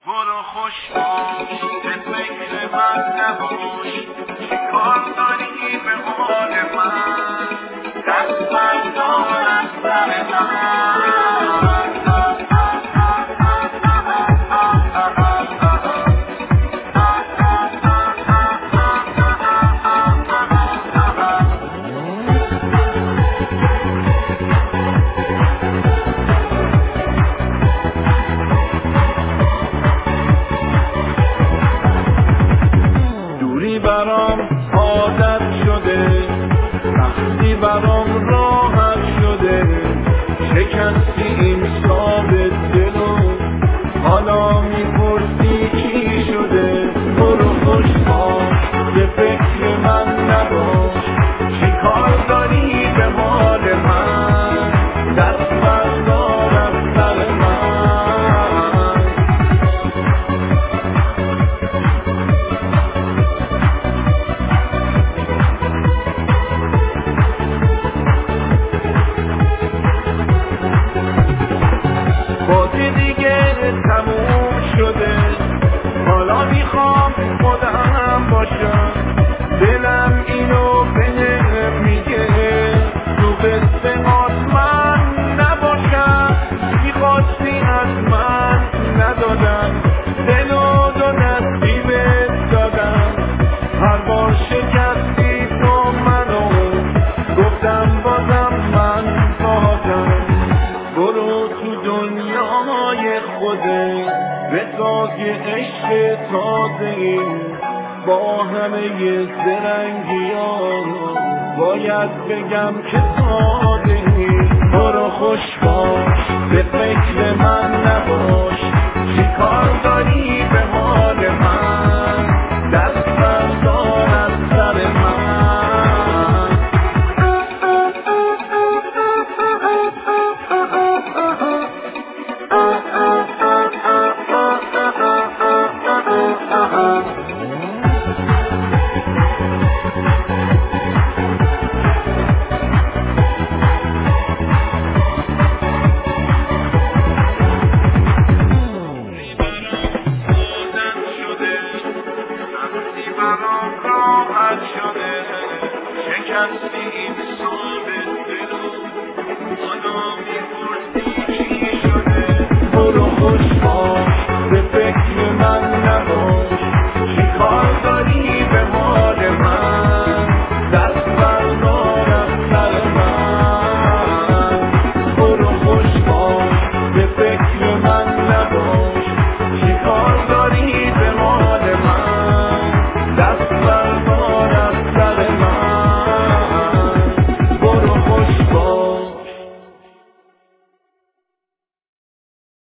برو خوش باش به فکر من نباش چه کار داری به حال من دست بردار از سر من برام عادت شده وقتی برام راحت شده شکستی این ثابت دلو حالا میپرسی چی شده برو خوش باش به فکر من نباش چی کار داری به حال من دست بردار از سر من بازی دیگه تموم شده حالا میخوام خودم باشم دلم اینو بهم میگه تو قصه من نباشم میخواستی از من ندادم دلو دو دستی بهت دادم هر بار شکستی تو منو گفتم بازم من باهاتم برو تو دنیای خوده بساز یه عشق تازه با همه زرنگی ها باید بگم که ساده برو خوش باش به فکر من نباش چی کار داری به حال من دست بردار از سر من برام راحت شده شکستی این ثابت دلو حالا میپرسی چی شده برو خوش